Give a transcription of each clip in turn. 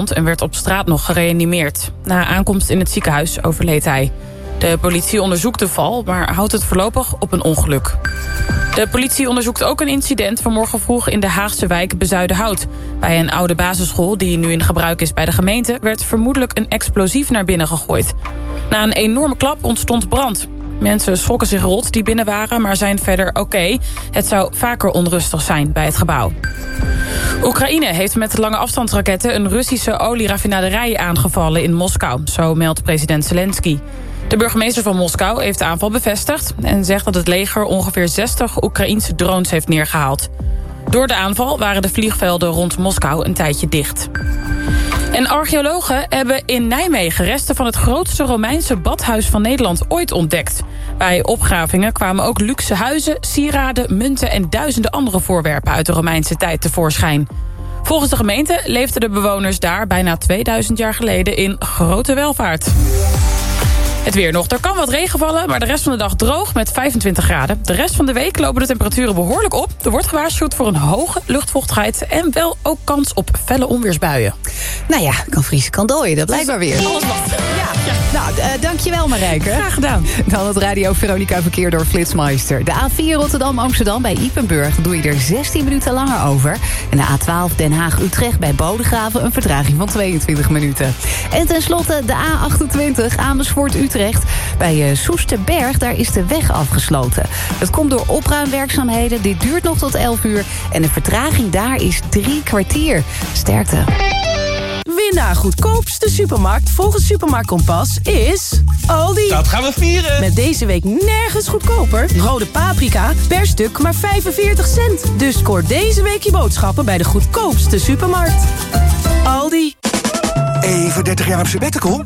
gewond en werd op straat nog gereanimeerd. Na aankomst in het ziekenhuis overleed hij. De politie onderzoekt de val, maar houdt het voorlopig op een ongeluk. De politie onderzoekt ook een incident vanmorgen vroeg in de Haagse wijk Bezuidenhout. Bij een oude basisschool die nu in gebruik is bij de gemeente werd vermoedelijk een explosief naar binnen gegooid. Na een enorme klap ontstond brand. Mensen schrokken zich rot die binnen waren, maar zijn verder oké. Het zou vaker onrustig zijn bij het gebouw. Oekraïne heeft met lange afstandsraketten een Russische olieraffinaderij aangevallen in Moskou. Zo meldt president Zelensky. De burgemeester van Moskou heeft de aanval bevestigd en zegt dat het leger ongeveer 60 Oekraïense drones heeft neergehaald. Door de aanval waren de vliegvelden rond Moskou een tijdje dicht. En archeologen hebben in Nijmegen resten van het grootste Romeinse badhuis van Nederland ooit ontdekt. Bij opgravingen kwamen ook luxe huizen, sieraden, munten en duizenden andere voorwerpen uit de Romeinse tijd tevoorschijn. Volgens de gemeente leefden de bewoners daar bijna 2000 jaar geleden in grote welvaart. Het weer nog. Er kan wat regen vallen, maar de rest van de dag droog met 25 graden. De rest van de week lopen de temperaturen behoorlijk op. Er wordt gewaarschuwd voor een hoge luchtvochtigheid en wel ook kans op felle onweersbuien. Nou ja, kan vriezen, kan dooien, dat blijkt maar weer. Alles wat. Ja. Nou, dankjewel Marijke. Graag gedaan. Dan het Radio Veronica verkeer door Flitsmeister. De A4 Rotterdam-Amsterdam bij Ypenburg doe je er 16 minuten langer over. En de A12 Den Haag-Utrecht bij Bodegraven een vertraging van 22 minuten. En tenslotte de A28 Amersfoort-Utrecht. Bij Soesterberg, daar is de weg afgesloten. Dat komt door opruimwerkzaamheden. Dit duurt nog tot 11 uur. En de vertraging daar is 3 kwartier. Sterkte. Winnaar goedkoopste supermarkt volgens Supermarkt Kompas is Aldi. Dat gaan we vieren. Met deze week nergens goedkoper. Rode paprika per stuk maar 45 cent. Dus scoor deze week je boodschappen bij de goedkoopste supermarkt. Aldi. Even 30 jaar op sabbatical?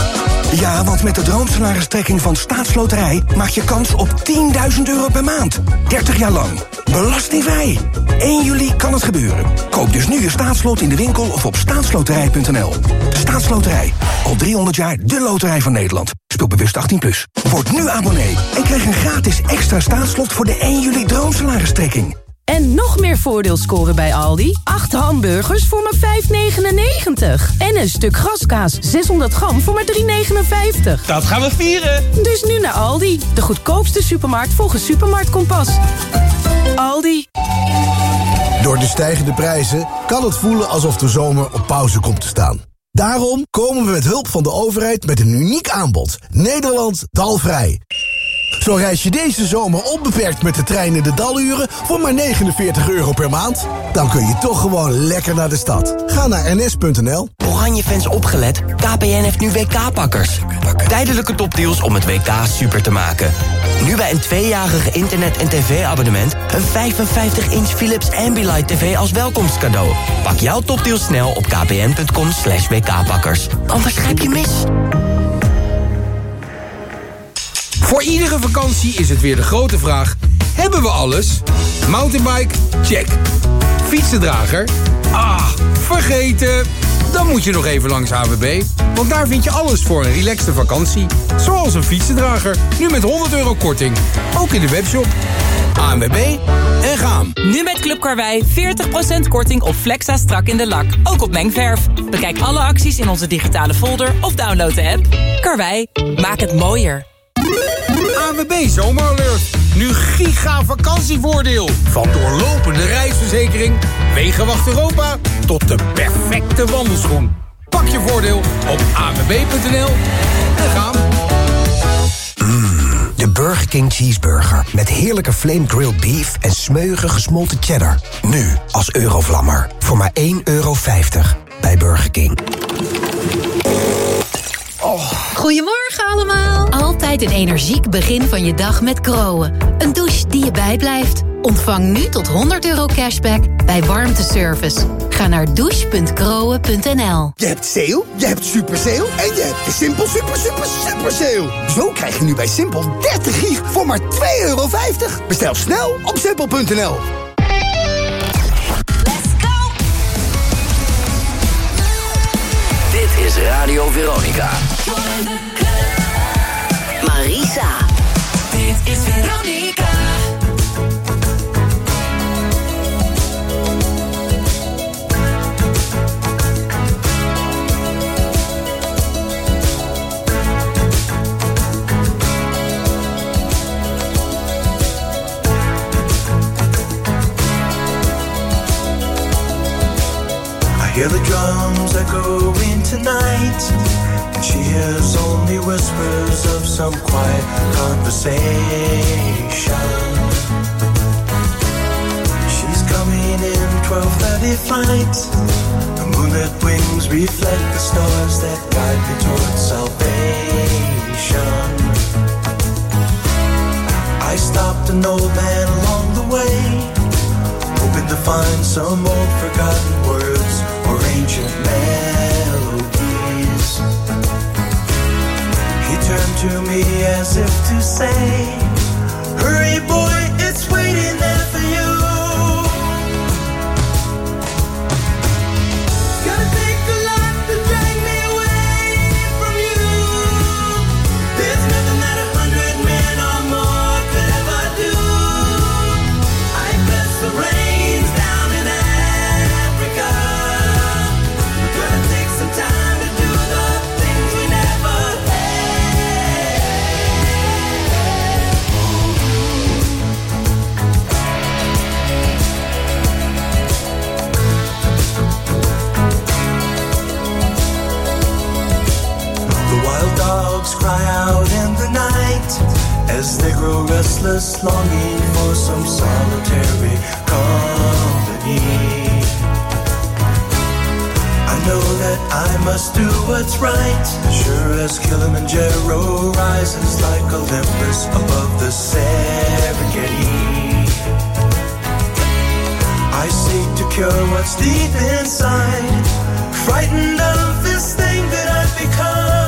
Ja, want met de droomsalaristrekking van Staatsloterij maak je kans op €10.000 per maand. 30 jaar lang. Belastingvrij. 1 juli kan het gebeuren. Koop dus nu je staatslot in de winkel of op staatsloterij.nl. De Staatsloterij. Al 300 jaar de loterij van Nederland. Speel bewust 18+. Word nu abonnee en krijg een gratis extra staatslot voor de 1 juli droomsalaristrekking. En nog meer voordeel scoren bij Aldi. 8 hamburgers voor maar €5,99. En een stuk graskaas 600 gram voor maar €3,59. Dat gaan we vieren. Dus nu naar Aldi. De goedkoopste supermarkt volgens Supermarkt Kompas. Aldi. Door de stijgende prijzen kan het voelen alsof de zomer op pauze komt te staan. Daarom komen we met hulp van de overheid met een uniek aanbod. Nederland dalvrij. Zo reis je deze zomer onbeperkt met de trein in de daluren voor maar €49 per maand. Dan kun je toch gewoon lekker naar de stad. Ga naar ns.nl. Oranje-fans opgelet, KPN heeft nu WK-pakkers. Tijdelijke topdeals om het WK super te maken. Nu bij een 2-jarige internet- en tv-abonnement... een 55-inch Philips Ambilight TV als welkomstcadeau. Pak jouw topdeals snel op kpn.com/WK-pakkers. Anders grijp je mis. Voor iedere vakantie is het weer de grote vraag: hebben we alles? Mountainbike? Check. Fietsendrager? Ah, vergeten. Dan moet je nog even langs AWB, want daar vind je alles voor een relaxte vakantie. Zoals een fietsendrager, nu met €100 korting. Ook in de webshop. ANWB en gaan. Nu met Club Karwei 40% korting op Flexa strak in de lak. Ook op mengverf. Bekijk alle acties in onze digitale folder of download de app. Karwei, maak het mooier. ANWB Zomeralert. Nu giga vakantievoordeel. Van doorlopende reisverzekering, Wegenwacht Europa tot de perfecte wandelschoen. Pak je voordeel op anwb.nl en gaan. De Burger King Cheeseburger. Met heerlijke flame grilled beef en smeuige gesmolten cheddar. Nu als Eurovlammer. Voor maar €1,50 bij Burger King. Goedemorgen allemaal. Altijd een energiek begin van je dag met Groen. Een douche die je bijblijft. Ontvang nu tot €100 cashback bij warmteservice. Ga naar douche.groen.nl. Je hebt sale, je hebt super sale en je hebt de Simpel super sale. Zo krijg je nu bij Simpel 30 gig voor maar €2,50. Bestel snel op simpel.nl. Dit is Radio Veronica. Marisa. Dit is Veronica. drums echoing tonight, and she hears only whispers of some quiet conversation. She's coming in 12:30 flight. The moonlit wings reflect the stars that guide me towards salvation. I stopped an old man along the way, hoping to find some old forgotten words or ancient melodies. He turned to me as if to say, hurry boy, it's waiting there for you. Gotta take a lot to drag me away from you. There's nothing that 100 men or more could ever do. I bless the rains down in Africa. We're gonna take some time to do the things we never had. The wild dogs cry out in the night as they grow restless, longing for some solitary company. I know that I must do what's right, sure as Kilimanjaro rises like Olympus above the Serengeti. I seek to cure what's deep inside, frightened of this thing that I've become.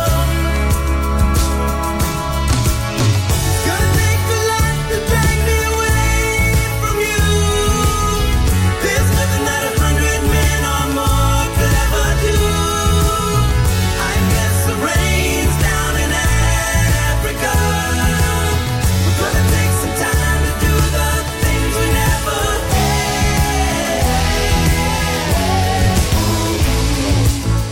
Gonna take a lot to drag me away from you. There's nothing that 100 men or more could ever do. I guess the rains down in Africa. We're gonna take some time to do the things we never had.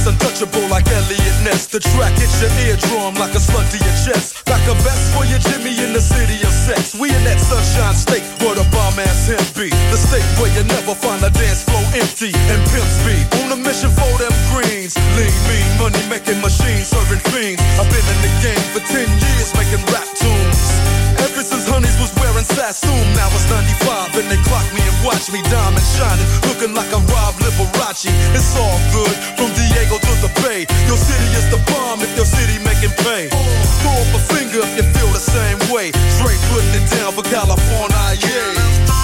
It's untouchable like Elliot Ness. The track hits your eardrum like a slug to your chest. Like a vest for your Jimmy in the city of sex. We in that sunshine state where the bomb ass hemp be. The state where you never find a dance floor empty and pimp speed. On a mission for them greens. Lean, mean, money making machines serving fiends. I've been in the game for 10 years making rap tunes. Ever since Honeys was wearing Sassoon. Now it's 95 and they clock me and watch me diamond shining. Looking like I'm Rob Liberace. It's all good from Diego to the Bay. Your city is the bomb if your city making pay. Throw up a finger if you feel the same way. Straight putting it down for California, yeah.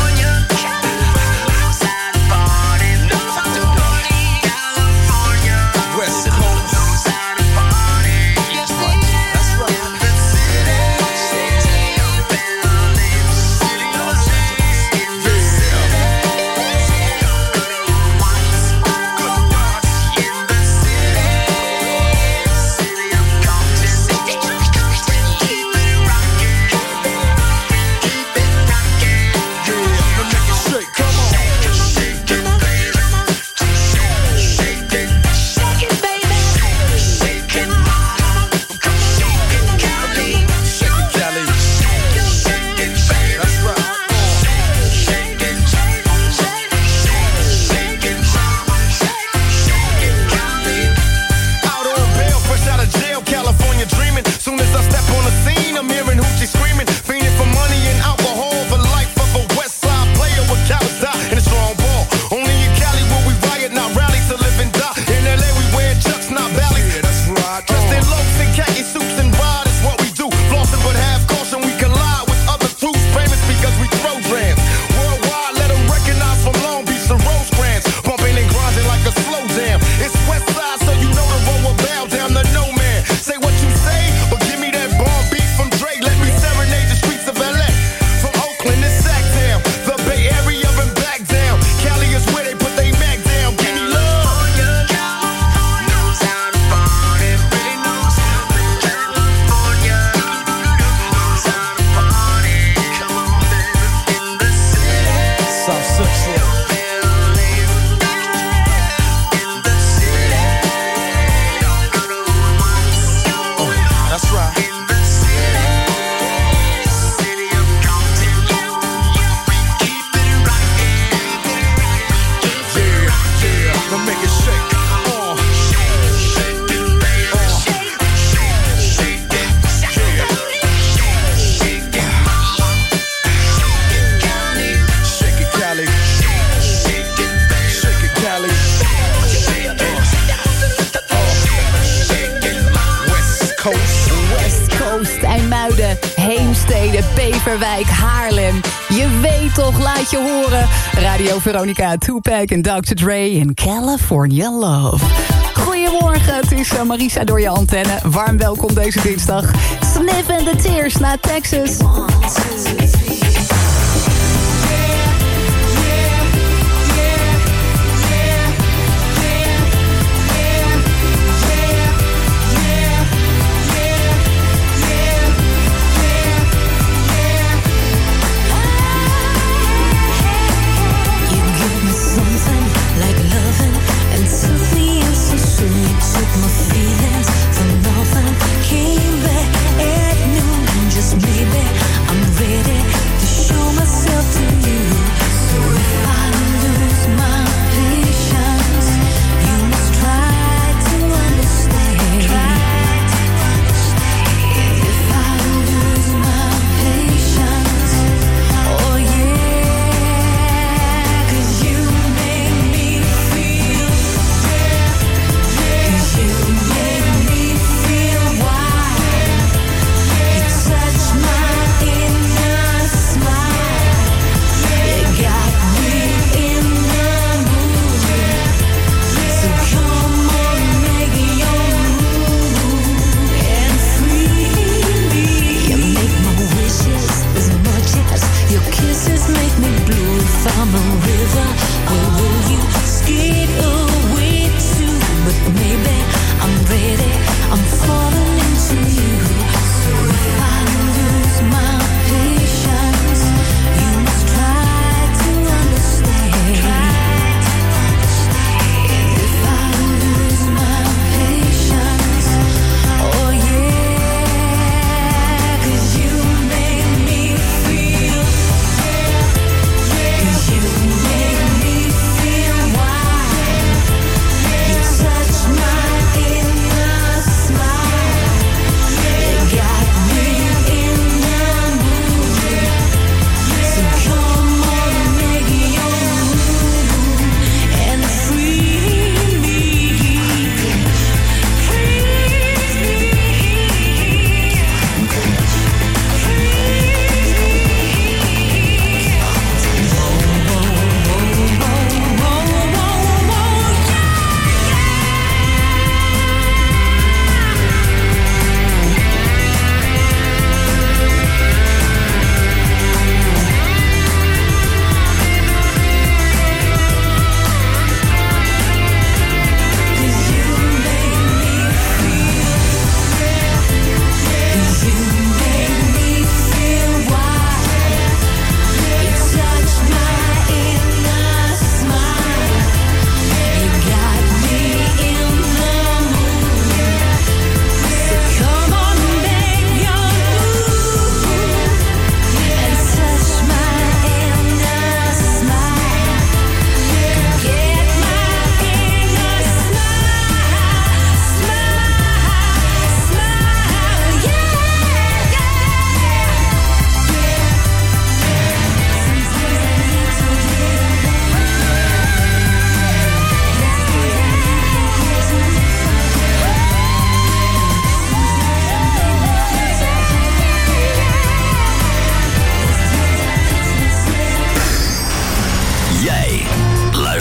Beverwijk, Haarlem. Je weet toch, laat je horen. Radio Veronica, Tupac en Dr. Dre in California Love. Goedemorgen, het is Marisa door je antenne. Warm welkom deze dinsdag. Sniff and the Tears naar Texas.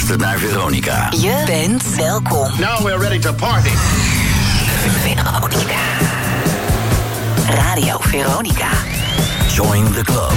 luistert naar Veronica. Je bent welkom. Now we're ready to party. Veronica. Radio Veronica. Join the club.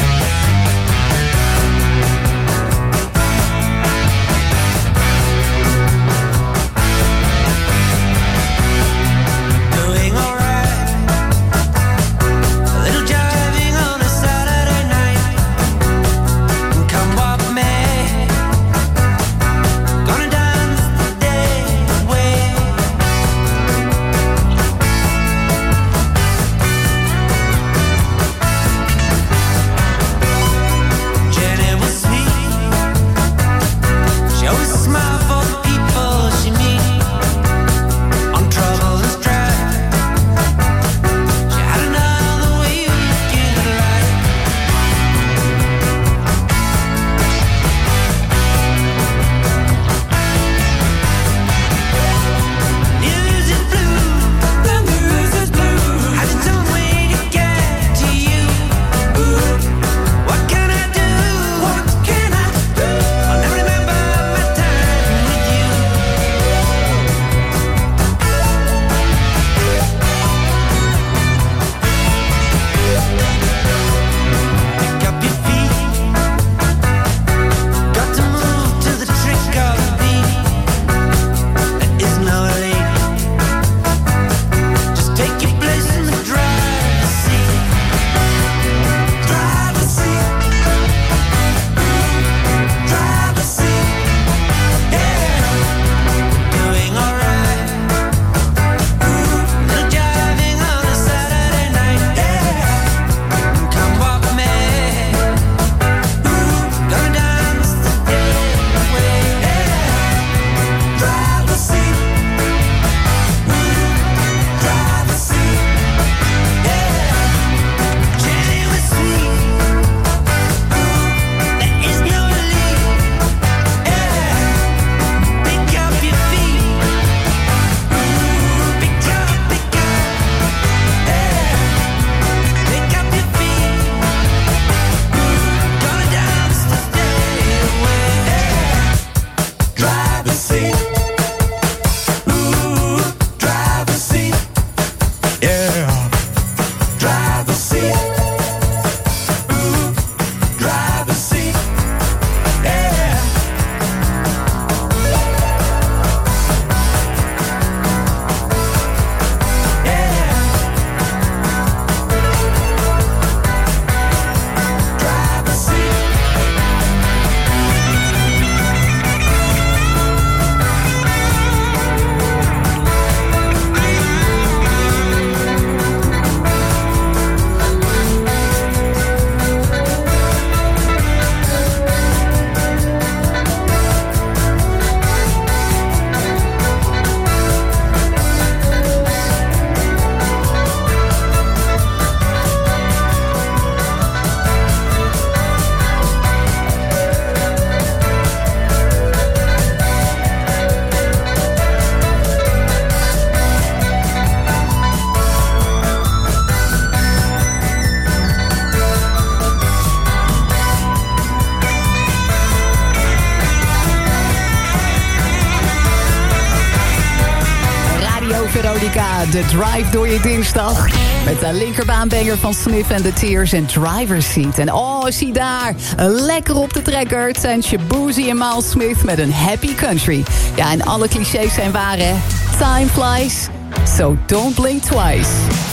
De drive door je dinsdag. Met de linkerbaanbanger van Smith and the Tears en Driver's Seat. En oh, zie daar. Lekker op de trekker. Het zijn Shabuzi en Miles Smith met een happy country. Ja, en alle clichés zijn waar, hè. Time flies, so don't blink twice.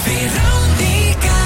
Veronica.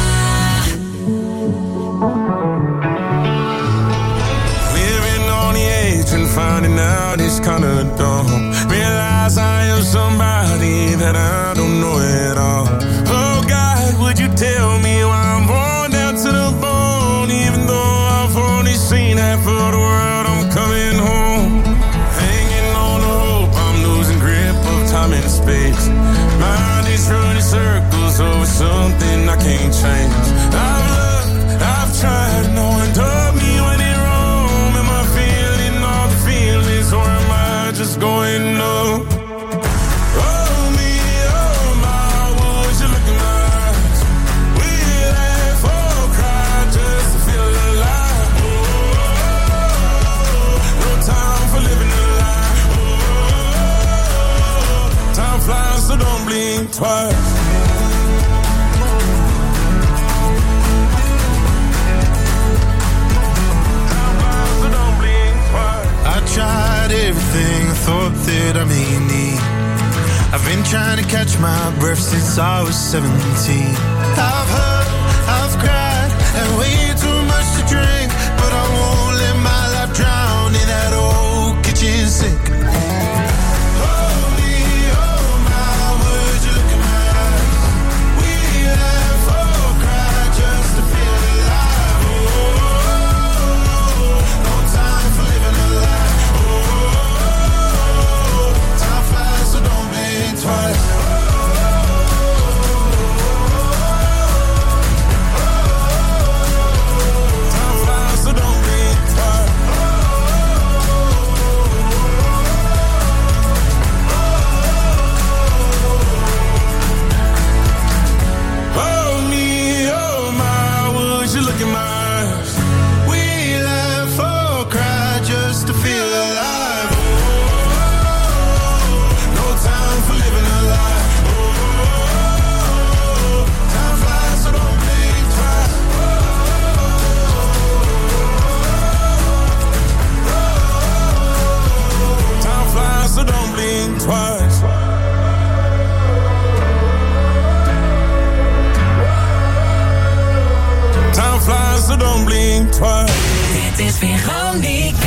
Living on the edge and finding out it's kinda dumb. Realize I am somebody that I don't know at all. Oh God, would you tell me why I'm worn down to the bone? Even though I've only seen half of the world, I'm coming home. Hanging on to hope, I'm losing grip of time and space. Mind is running circles over something I can't change. I've loved, I've tried, no one told me when it wrong. Am I feeling all the feelings, or am I just going numb? Living twice. I tried everything I thought that I may need. I've been trying to catch my breath since I was 17. I've hurt, I've cried, and way too much to drink, but I won't let my life drown in that old kitchen sink. Dit is Veronica.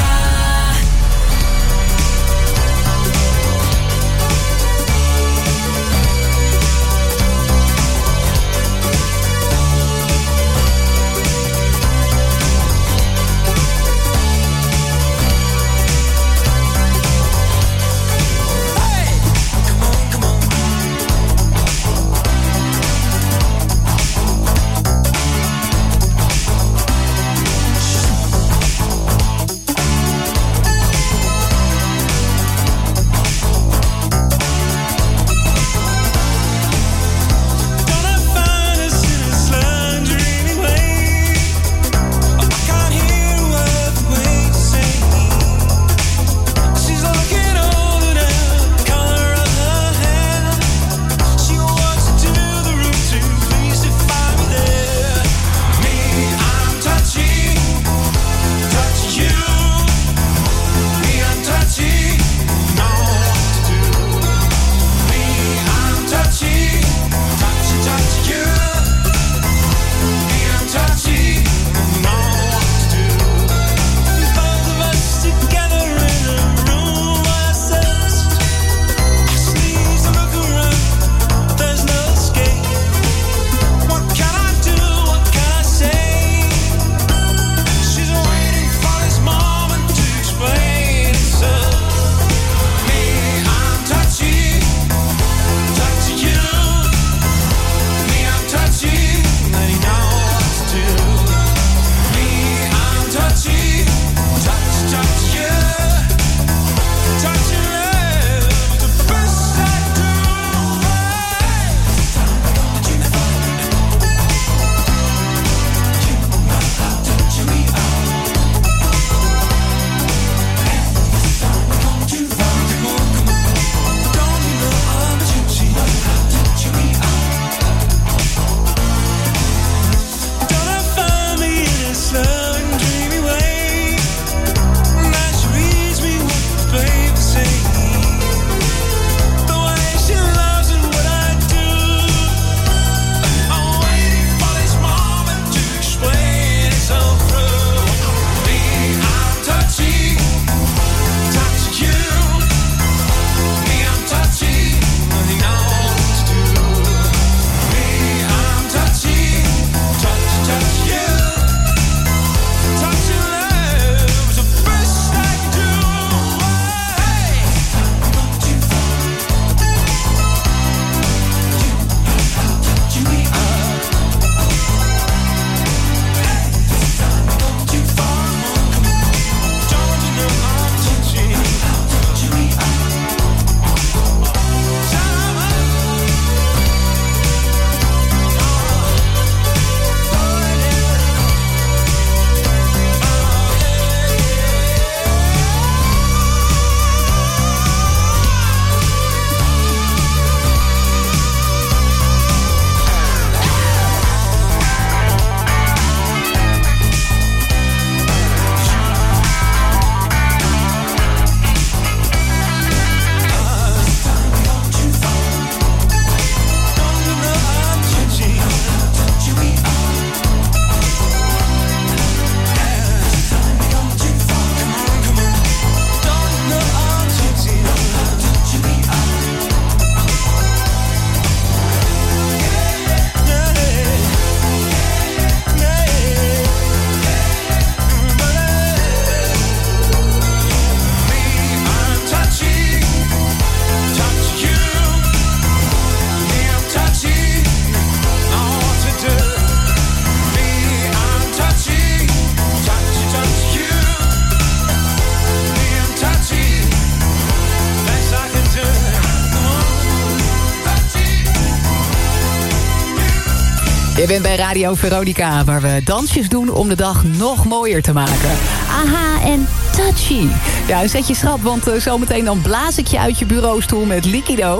Je bent bij Radio Veronica, waar we dansjes doen om de dag nog mooier te maken. Aha en touchy. Ja, zet je schrap, want zometeen dan blaas ik je uit je bureaustoel met Liquido.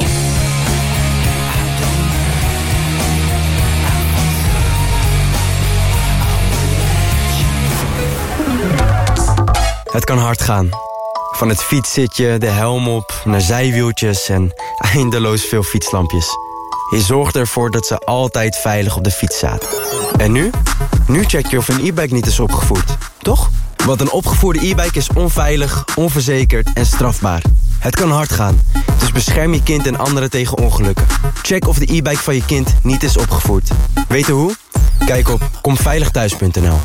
Het kan hard gaan. Van het fietszitje, de helm op, naar zijwieltjes en eindeloos veel fietslampjes. Je zorgt ervoor dat ze altijd veilig op de fiets zaten. En nu? Nu check je of een e-bike niet is opgevoerd, toch? Want een opgevoerde e-bike is onveilig, onverzekerd en strafbaar. Het kan hard gaan, dus bescherm je kind en anderen tegen ongelukken. Check of de e-bike van je kind niet is opgevoerd. Weet je hoe? Kijk op komveiligthuis.nl.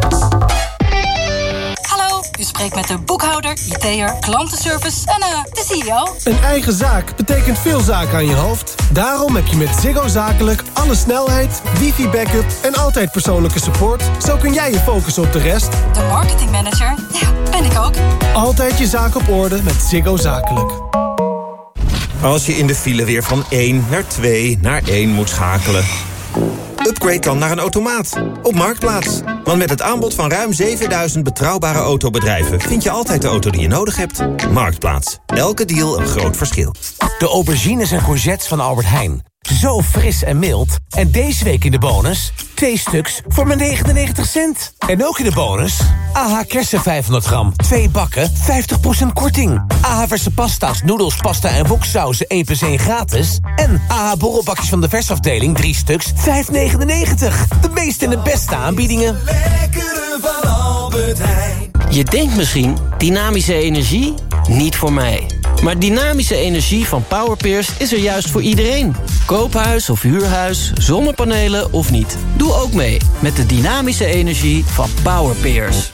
U spreekt met de boekhouder, IT'er, klantenservice en de CEO. Een eigen zaak betekent veel zaken aan je hoofd. Daarom heb je met Ziggo Zakelijk alle snelheid, wifi-backup en altijd persoonlijke support. Zo kun jij je focussen op de rest. De marketingmanager, ja, ben ik ook. Altijd je zaak op orde met Ziggo Zakelijk. Als je in de file weer van 1 naar 2 naar 1 moet schakelen. Upgrade dan naar een automaat op Marktplaats. Want met het aanbod van ruim 7000 betrouwbare autobedrijven... vind je altijd de auto die je nodig hebt. Marktplaats. Elke deal een groot verschil. De aubergines en courgettes van Albert Heijn. Zo fris en mild. En deze week in de bonus 2 stuks voor maar 99 cent. En ook in de bonus AH kersen 500 gram. 2 bakken, 50% korting. AH verse pasta's, noedels, pasta en woksauzen 1+1 gratis. En AH borrelbakjes van de versafdeling 3 stuks, 5,99. De meeste en de beste aanbiedingen. Lekkere van Albert Heijn. Je denkt misschien, dynamische energie? Niet voor mij. Maar dynamische energie van Powerpeers is er juist voor iedereen. Koophuis of huurhuis, zonnepanelen of niet. Doe ook mee met de dynamische energie van Powerpeers.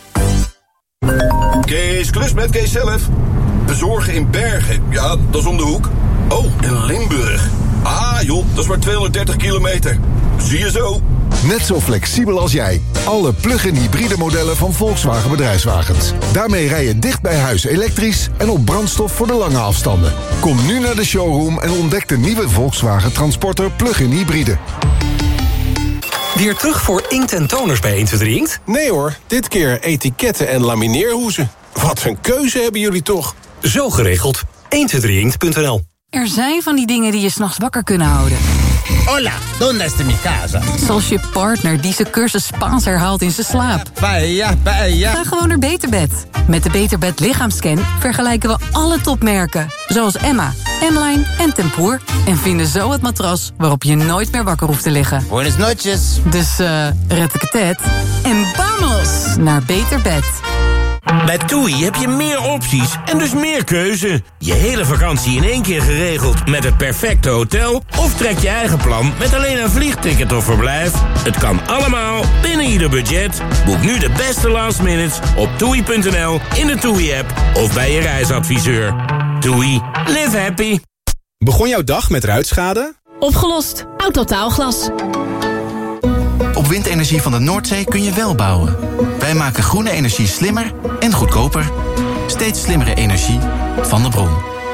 Kees, klus met Kees zelf. Bezorgen in Bergen, ja, dat is om de hoek. Oh, in Limburg. Ah joh, dat is maar 230 kilometer. Zie je zo. Net zo flexibel als jij. Alle plug-in hybride modellen van Volkswagen Bedrijfswagens. Daarmee rij je dicht bij huis elektrisch en op brandstof voor de lange afstanden. Kom nu naar de showroom en ontdek de nieuwe Volkswagen Transporter plug-in hybride. Weer terug voor inkt en toners bij 1, 2, 3 Inkt? Nee hoor, dit keer etiketten en lamineerhoezen. Wat een keuze hebben jullie toch? Zo geregeld. 123inkt.nl. Er zijn van die dingen die je 's nachts wakker kunnen houden. Hola, ¿dónde está mi casa? Zoals je partner die zijn cursus Spaans herhaalt in zijn slaap. Paella, paella. Ga gewoon naar Beterbed. Met de Beterbed lichaamscan vergelijken we alle topmerken. Zoals Emma, M-Line en Tempoor. En vinden zo het matras waarop je nooit meer wakker hoeft te liggen. Buenas noches. Dus red ik het en vamos naar Beterbed. Bij TUI heb je meer opties en dus meer keuze. Je hele vakantie in 1 keer geregeld met het perfecte hotel... of trek je eigen plan met alleen een vliegticket of verblijf. Het kan allemaal binnen ieder budget. Boek nu de beste last minutes op TUI.nl, in de TUI-app... of bij je reisadviseur. TUI. Live happy. Begon jouw dag met ruitschade? Opgelost. Autotaalglas. Op windenergie van de Noordzee kun je wel bouwen. Wij maken groene energie slimmer en goedkoper. Steeds slimmere energie van de bron.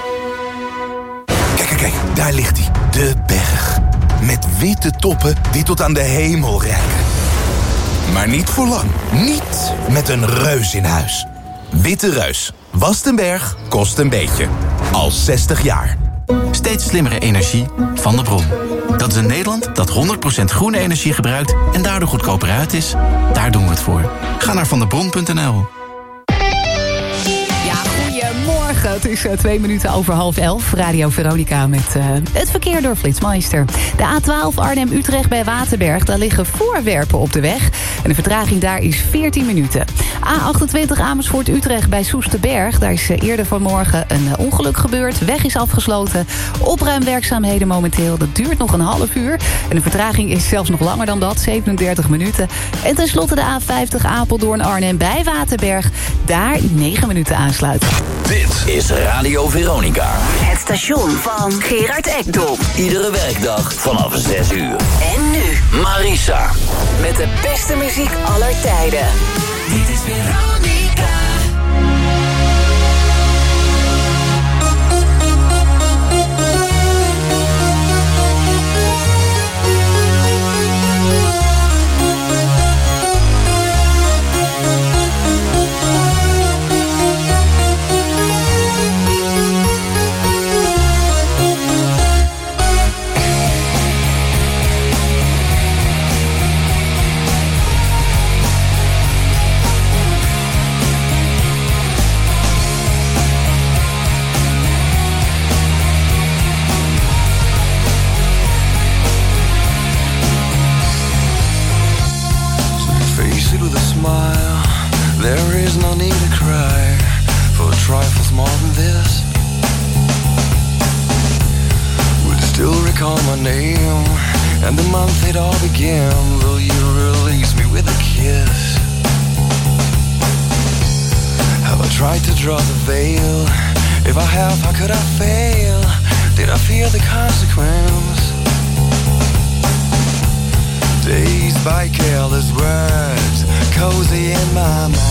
Kijk, daar ligt hij. De berg. Met witte toppen die tot aan de hemel reiken. Maar niet voor lang. Niet met een reus in huis. Witte Reus. Wast een berg, kost een beetje. Al 60 jaar. Steeds slimmere energie van de bron. Dat is een Nederland dat 100% groene energie gebruikt en daardoor goedkoper uit is. Daar doen we het voor. Ga naar vandebron.nl. Goedemorgen, het is 2 minuten over 10:30. Radio Veronica met het verkeer door Flitsmeister. De A12 Arnhem-Utrecht bij Waterberg, daar liggen voorwerpen op de weg. En de vertraging daar is 14 minuten. A28 Amersfoort-Utrecht bij Soesterberg. Daar is eerder vanmorgen een ongeluk gebeurd. Weg is afgesloten. Opruimwerkzaamheden momenteel. Dat duurt nog een half uur. En de vertraging is zelfs nog langer dan dat, 37 minuten. En tenslotte de A50 Apeldoorn-Arnhem bij Waterberg. Daar 9 minuten aansluiten. Dit is Radio Veronica. Het station van Gerard Ekdom. Iedere werkdag vanaf 6 uur. En nu Marisa. met de beste muziek aller tijden. Dit is Veronica. name and the month it all began. Will you release me with a kiss? Have I tried to draw the veil? If I have, how could I fail? Did I fear the consequence? Dazed by careless words, cozy in my mind.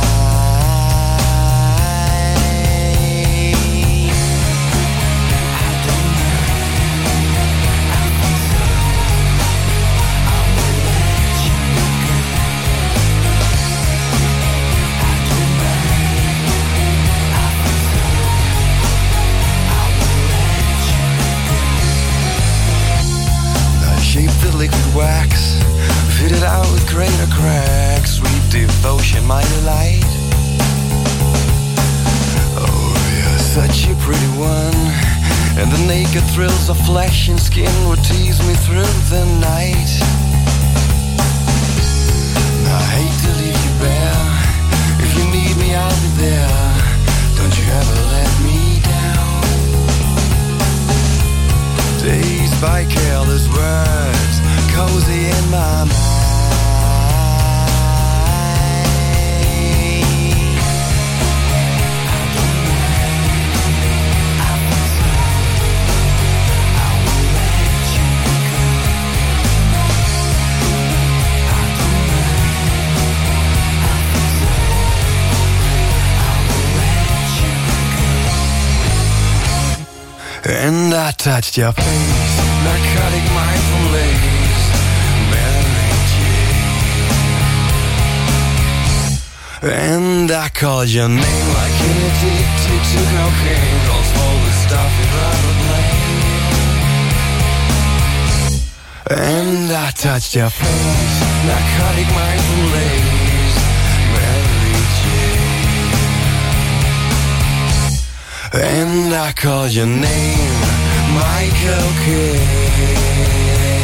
Liquid wax, fitted out with greater cracks. Sweet devotion, my delight. Oh, you're such a pretty one, and the naked thrills of flesh and skin would tease me through the night. I hate to leave you bare. If you need me, I'll be there. Don't you ever let me down. Dazed by careless words, cozy in my mind. And I touched your face, narcotic mindful lace, Mary Jane. And I called your name like an addicted to cocaine. All small with stuff you'd rather blame. And I touched your face, narcotic mindful lace, Mary Jane. And I called your name, Michael Kidd.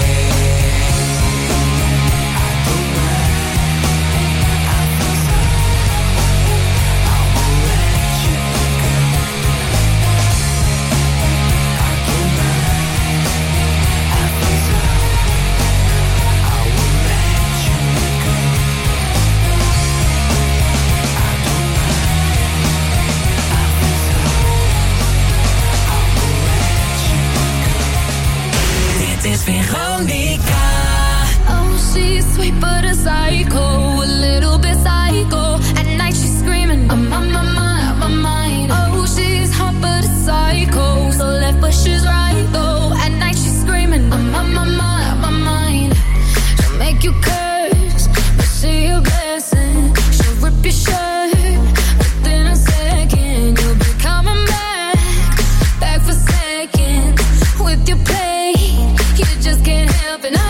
Veronica. Oh, she's sweet but a psycho, a little bit psycho. At night she's screaming, I'm on my mind. Oh, she's hot but a psycho, so left but she's right though. At night she's screaming, I'm on my mind. She'll make you curse, but see a blessing. She'll rip your shirt within a second. You'll be coming back for second with your play. You just can't help it, no.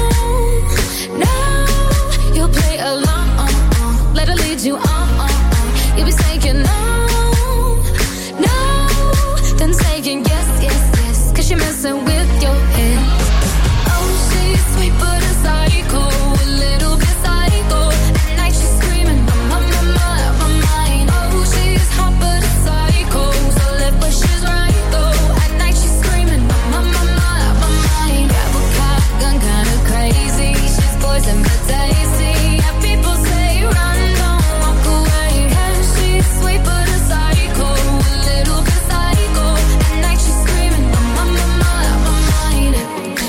You'll play along, let her lead you on. You'll be saying no, then saying yes, 'cause you're messing with your head. Oh, she's sweet but a psycho, a little bit psycho. At night she's screaming, I'm on my mind. Oh, she's hot but a psycho, so left but she's right though. At night she's screaming, I'm on my mind. Gun kinda crazy, she's poison but tasty. Yeah, people say run, don't walk away. Yeah, she's sweet but a psycho, a little bit psycho. At night she's screaming, I'm on my mind.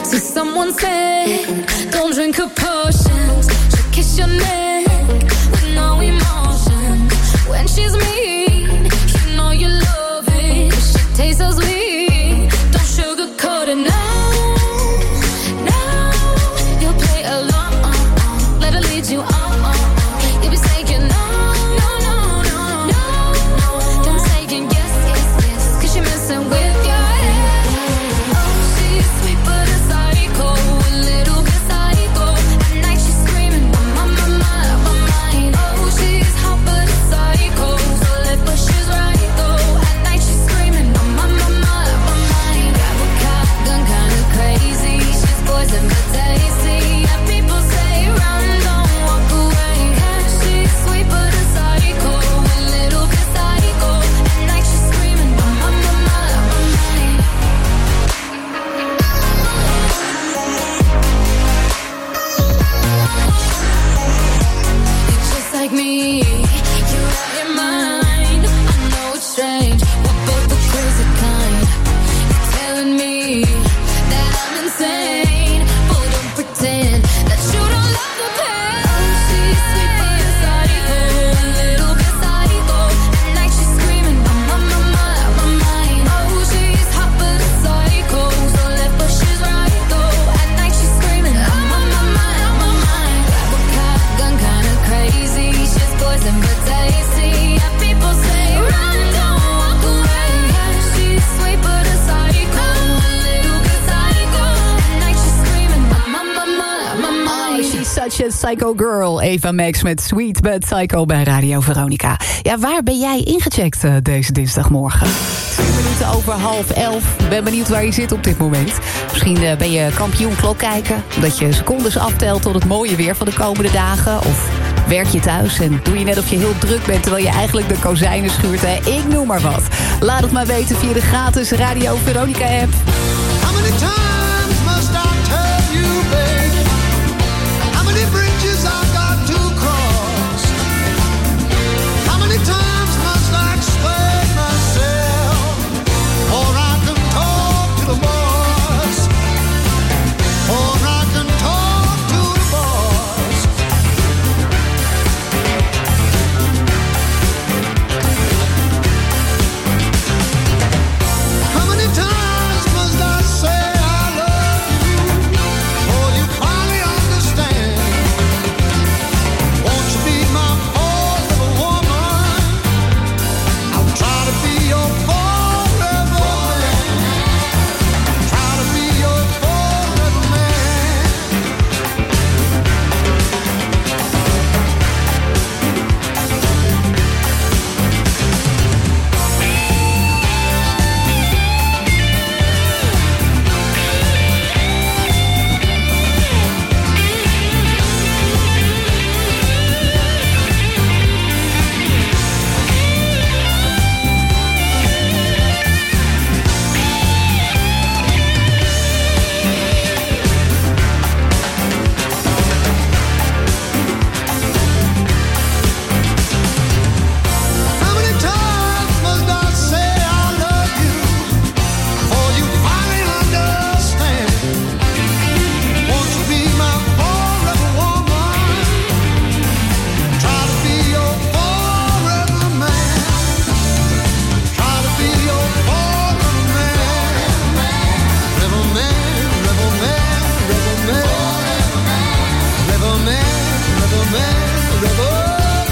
Vicious Psycho Girl. Eva Max met Sweet But Psycho bij Radio Veronica. Ja, waar ben jij ingecheckt deze dinsdagmorgen? 2 minuten over 10:30. Ben benieuwd waar je zit op dit moment. Misschien ben je kampioen klokkijker. Dat je secondes aftelt tot het mooie weer van de komende dagen. Of werk je thuis en doe je net of je heel druk bent... terwijl je eigenlijk de kozijnen schuurt. Hè? Ik noem maar wat. Laat het maar weten via de gratis Radio Veronica app. How many times must I tell you, baby? How many bridges I've got to cross? How many times must I explain myself? Or I can talk to the boss. Or I can talk to the boss. How many times must I say I love you before you finally understand? Won't you be my forever woman? I'll try to be your forever man. Try to be your forever man. How many times must I say I love you before you finally understand? Won't you be my forever woman? Try to be your forever man. Try to be your forever man. Rebel man, rebel man, rebel man. Rebel man, rebel man, rebel man.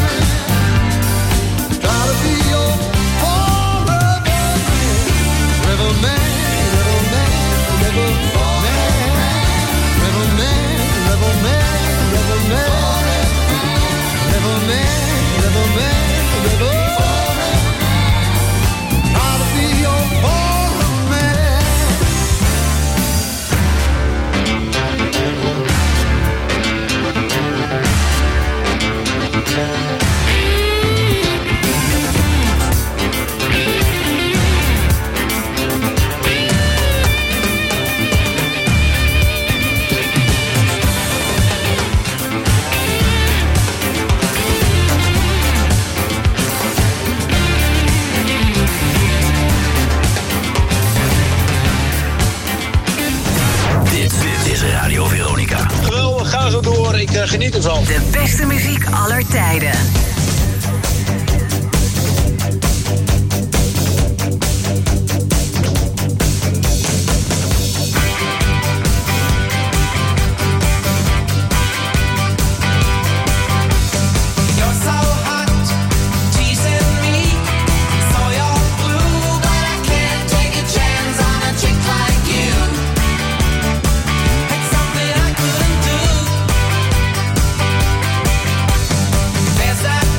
Try to be your forever man. Rebel man, rebel man, rebel man. Rebel man, rebel man, rebel man. Rebel man, rebel man, rebel man. Try to be your forever man. Dit is Radio Veronica. Geweldig, ga zo door. Ik geniet ervan. De beste muziek aller tijden. You're so hot, teasing me. So you're blue, but I can't take a chance on a chick like you. It's something I couldn't do. There's that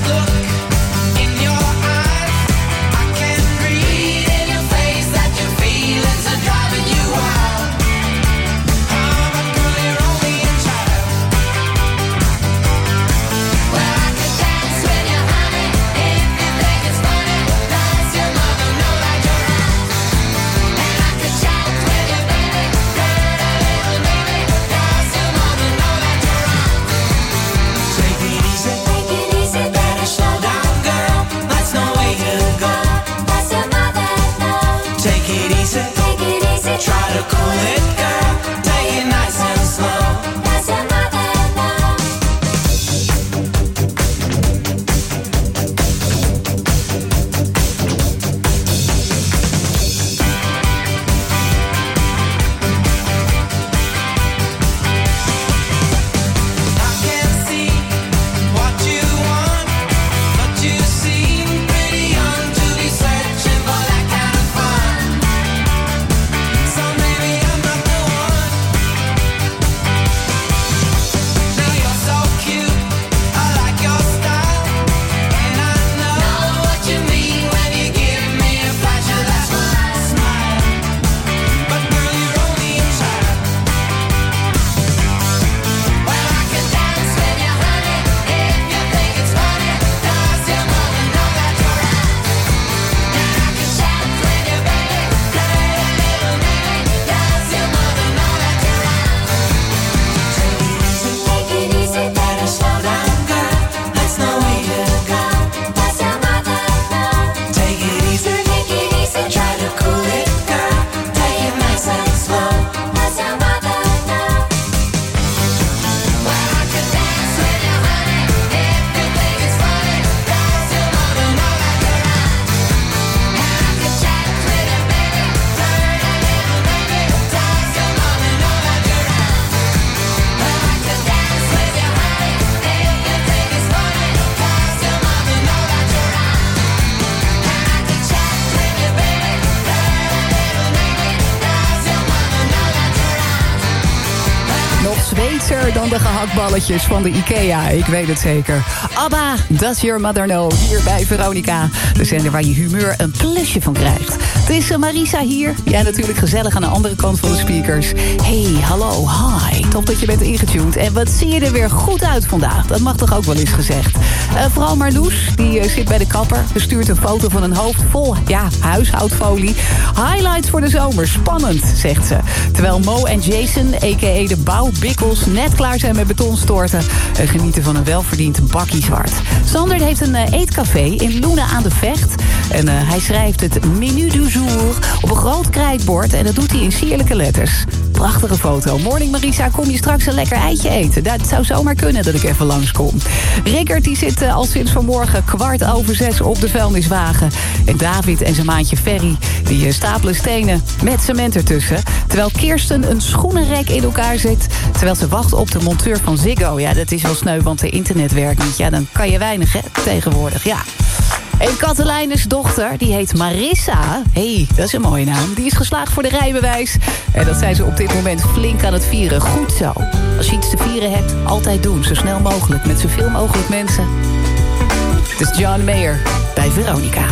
frisser dan de gehaktballetjes van de IKEA. Ik weet het zeker. ABBA, Does Your Mother Know? Hier bij Veronica. De zender waar je humeur een plusje van krijgt. Het is Marisa hier. Ja, natuurlijk gezellig aan de andere kant van de speakers. Hey, hallo, hi. Top dat je bent ingetuned. En wat zie je er weer goed uit vandaag. Dat mag toch ook wel eens gezegd. Vooral Marloes, die zit bij de kapper. Ze stuurt een foto van een hoofd vol, huishoudfolie. Highlights voor de zomer. Spannend, zegt ze. Terwijl Mo en Jason, a.k.a. de bouwbikkels, net klaar zijn met betonstorten. Genieten van een welverdiend bakkie zwart. Sander heeft een eetcafé in Loenen aan de Vecht. En hij schrijft het menu du jour op een groot krijtbord. En dat doet hij in sierlijke letters. Prachtige foto. Morning Marisa, kom je straks een lekker eitje eten? Dat zou zomaar kunnen dat ik even langskom. Rickert die zit al sinds vanmorgen 5:15 op de vuilniswagen. En David en zijn maatje Ferry die stapelen stenen met cement ertussen. Terwijl Kirsten een schoenenrek in elkaar zet. Terwijl ze wacht op de monteur van Ziggo. Ja, dat is wel sneu, want de internet werkt niet. Ja, dan kan je weinig tegenwoordig, ja. En Katelijnes dochter, die heet Marissa. Hey, dat is een mooie naam. Die is geslaagd voor de rijbewijs. En dat zijn ze op dit moment flink aan het vieren. Goed zo. Als je iets te vieren hebt, altijd doen. Zo snel mogelijk, met zoveel mogelijk mensen. Het is John Mayer bij Veronica.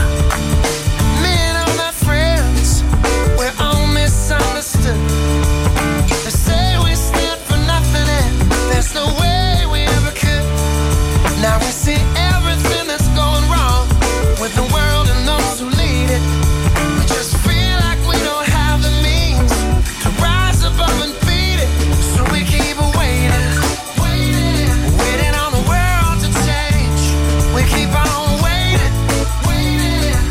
Now we see everything that's going wrong with the world and those who lead it. We just feel like we don't have the means to rise above and beat it. So we keep waiting, waiting on the world to change. We keep on waiting,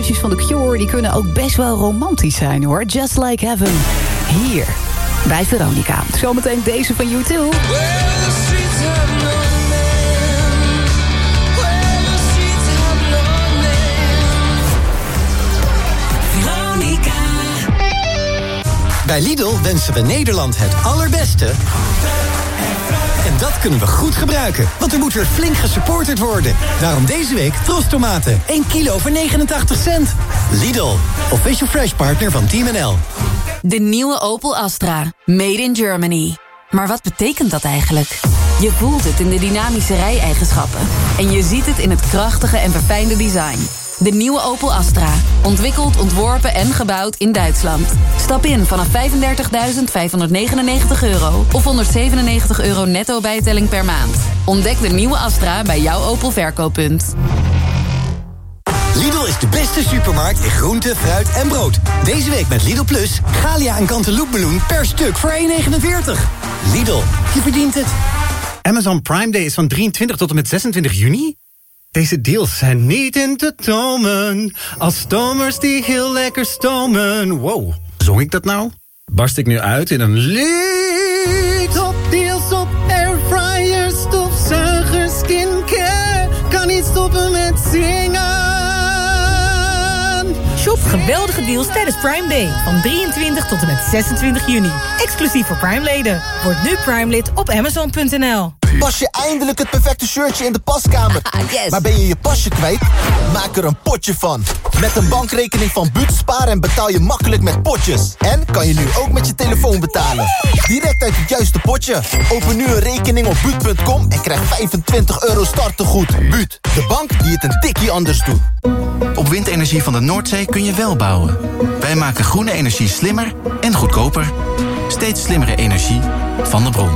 geluidjes van The Cure... die kunnen ook best wel romantisch zijn, hoor. Just Like Heaven. Hier, bij Veronica. Zometeen deze van U2. Bij Lidl wensen we Nederland het allerbeste. En dat kunnen we goed gebruiken, want er moet weer flink gesupporterd worden. Daarom deze week Trostomaten, 1 kilo voor 89 cent. Lidl, official fresh partner van Team NL. De nieuwe Opel Astra. Made in Germany. Maar wat betekent dat eigenlijk? Je voelt het in de dynamische rijeigenschappen. En je ziet het in het krachtige en verfijnde design. De nieuwe Opel Astra. Ontwikkeld, ontworpen en gebouwd in Duitsland. Stap in vanaf €35.599 of €197 netto bijtelling per maand. Ontdek de nieuwe Astra bij jouw Opel verkooppunt. Lidl is de beste supermarkt in groente, fruit en brood. Deze week met Lidl Plus, Galia en Cantaloupemeloen per stuk voor €1,49. Lidl, je verdient het. Amazon Prime Day is van 23 tot en met 26 juni. Deze deals zijn niet in te tomen. Als stomers die heel lekker stomen. Wow, zong ik dat nou? Barst ik nu uit in een lied? Topdeals op airfryers, stofzuigers, skincare. Kan niet stoppen met zingen. Shop geweldige deals tijdens Prime Day. Van 23 tot en met 26 juni. Exclusief voor Prime-leden. Word nu Prime-lid op Amazon.nl. Pas je eindelijk het perfecte shirtje in de paskamer. Yes. Maar ben je je pasje kwijt? Maak er een potje van. Met een bankrekening van Buut spaar en betaal je makkelijk met potjes. En kan je nu ook met je telefoon betalen. Direct uit het juiste potje. Open nu een rekening op Buut.com en krijg €25 startegoed. Buut, de bank die het een tikkie anders doet. Op windenergie van de Noordzee kun je wel bouwen. Wij maken groene energie slimmer en goedkoper. Steeds slimmere energie van de bron.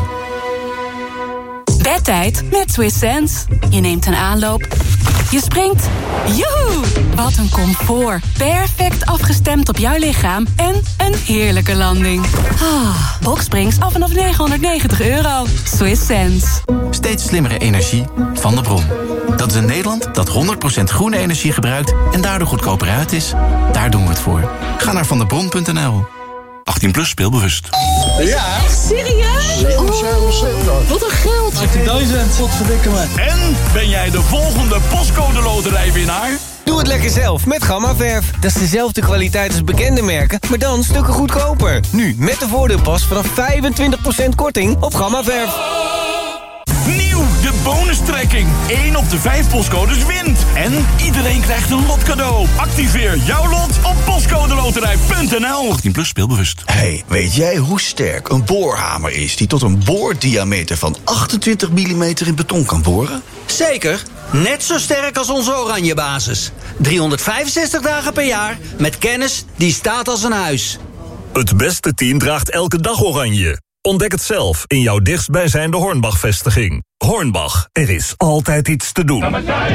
Bedtijd met Swiss Sense. Je neemt een aanloop. Je springt. Joehoe! Wat een comfort. Perfect afgestemd op jouw lichaam. En een heerlijke landing. Boxsprings af vanaf €990. Swiss Sense. Steeds slimmere energie van de bron. Dat is een Nederland dat 100% groene energie gebruikt en daardoor goedkoper uit is. Daar doen we het voor. Ga naar vandebron.nl. 18 plus, speelbewust. Ja? Echt serieus? Wat een geld. 18.000, wat verdikken me. En ben jij de volgende postcode loterijwinnaar? Doe het lekker zelf met Gammaverf. Dat is dezelfde kwaliteit als bekende merken, maar dan stukken goedkoper. Nu met de voordeelpas vanaf 25% korting op Gammaverf. Nieuw, de bonustrekking. 1 op de 5 postcodes wint. En iedereen krijgt een lot cadeau. Activeer jouw lot op postcodeloterij.nl. 18 plus, speelbewust. Hey, weet jij hoe sterk een boorhamer is die tot een boordiameter van 28 mm in beton kan boren? Zeker. Net zo sterk als onze Oranje basis. 365 dagen per jaar met kennis die staat als een huis. Het beste team draagt elke dag Oranje. Ontdek het zelf in jouw dichtstbijzijnde Hornbach-vestiging. Hornbach, er is altijd iets te doen.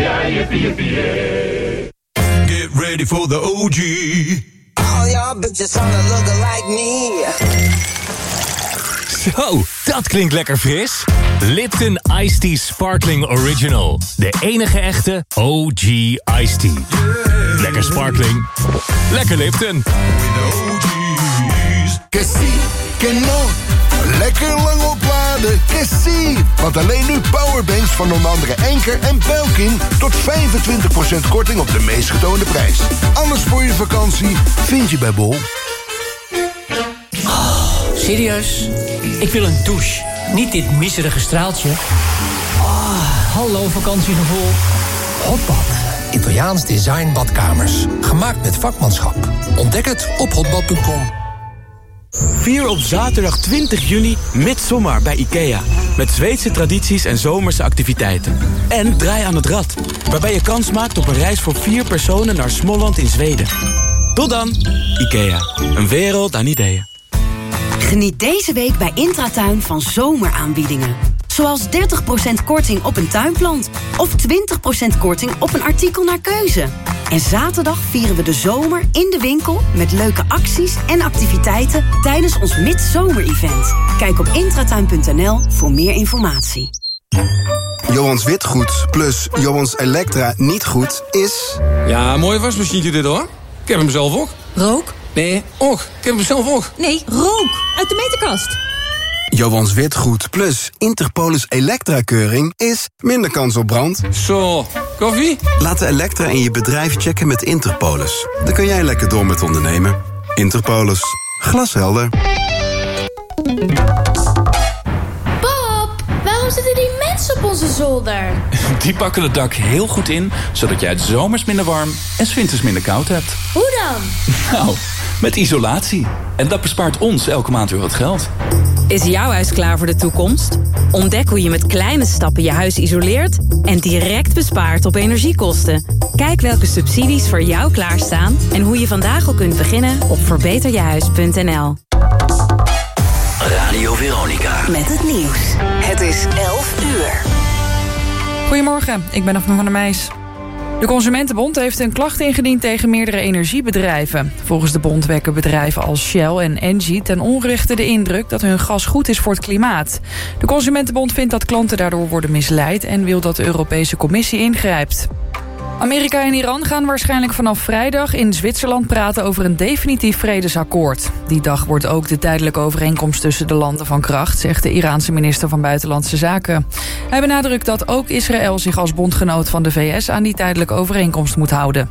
Get ready for the OG. All y'all bitches wanna look like me. Zo, dat klinkt lekker fris. Lipton Iced Tea Sparkling Original. De enige echte OG Iced Tea. Lekker sparkling. Lekker Lipton. Que sí, que no. Lekker lang opladen, que sí. Want alleen nu powerbanks van onder andere Enker en Belkin tot 25% korting op de meest getoonde prijs. Alles voor je vakantie vind je bij Bol. Serieus? Ik wil een douche. Niet dit miserige straaltje. Hallo vakantiegevoel. Hotbad. Italiaans design badkamers. Gemaakt met vakmanschap. Ontdek het op hotbad.com. Vier op zaterdag 20 juni Midsommar bij IKEA. Met Zweedse tradities en zomerse activiteiten. En Draai aan het Rad, waarbij je kans maakt op een reis voor 4 personen naar Småland in Zweden. Tot dan, IKEA. Een wereld aan ideeën. Geniet deze week bij Intratuin van zomeraanbiedingen. Zoals 30% korting op een tuinplant. Of 20% korting op een artikel naar keuze. En zaterdag vieren we de zomer in de winkel met leuke acties en activiteiten tijdens ons Midzomer-event. Kijk op intratuin.nl voor meer informatie. Johans Witgoed plus Johans Elektra niet goed is... Ja, mooie wasmachine dit hoor. Ik heb hem zelf ook. Rook? Nee, och. Ik heb hem zelf ook. Nee, rook. Uit de meterkast. Johans Witgoed plus Interpolis Elektra-keuring is minder kans op brand. Zo, koffie? Laat de Elektra in je bedrijf checken met Interpolis. Dan kun jij lekker door met ondernemen. Interpolis. Glashelder. Pap, waarom zitten die mensen op onze zolder? Die pakken het dak heel goed in, zodat jij het zomers minder warm en 's winters minder koud hebt. Hoe dan? Nou, met isolatie. En dat bespaart ons elke maand weer wat geld. Is jouw huis klaar voor de toekomst? Ontdek hoe je met kleine stappen je huis isoleert en direct bespaart op energiekosten. Kijk welke subsidies voor jou klaarstaan en hoe je vandaag al kunt beginnen op verbeterjehuis.nl. Radio Veronica. Met het nieuws. Het is 11 uur. Goedemorgen, ik ben Afne van der Meijs. De Consumentenbond heeft een klacht ingediend tegen meerdere energiebedrijven. Volgens de bond wekken bedrijven als Shell en Engie ten onrechte de indruk dat hun gas goed is voor het klimaat. De Consumentenbond vindt dat klanten daardoor worden misleid en wil dat de Europese Commissie ingrijpt. Amerika en Iran gaan waarschijnlijk vanaf vrijdag in Zwitserland praten over een definitief vredesakkoord. Die dag wordt ook de tijdelijke overeenkomst tussen de landen van kracht, zegt de Iraanse minister van Buitenlandse Zaken. Hij benadrukt dat ook Israël zich als bondgenoot van de VS aan die tijdelijke overeenkomst moet houden.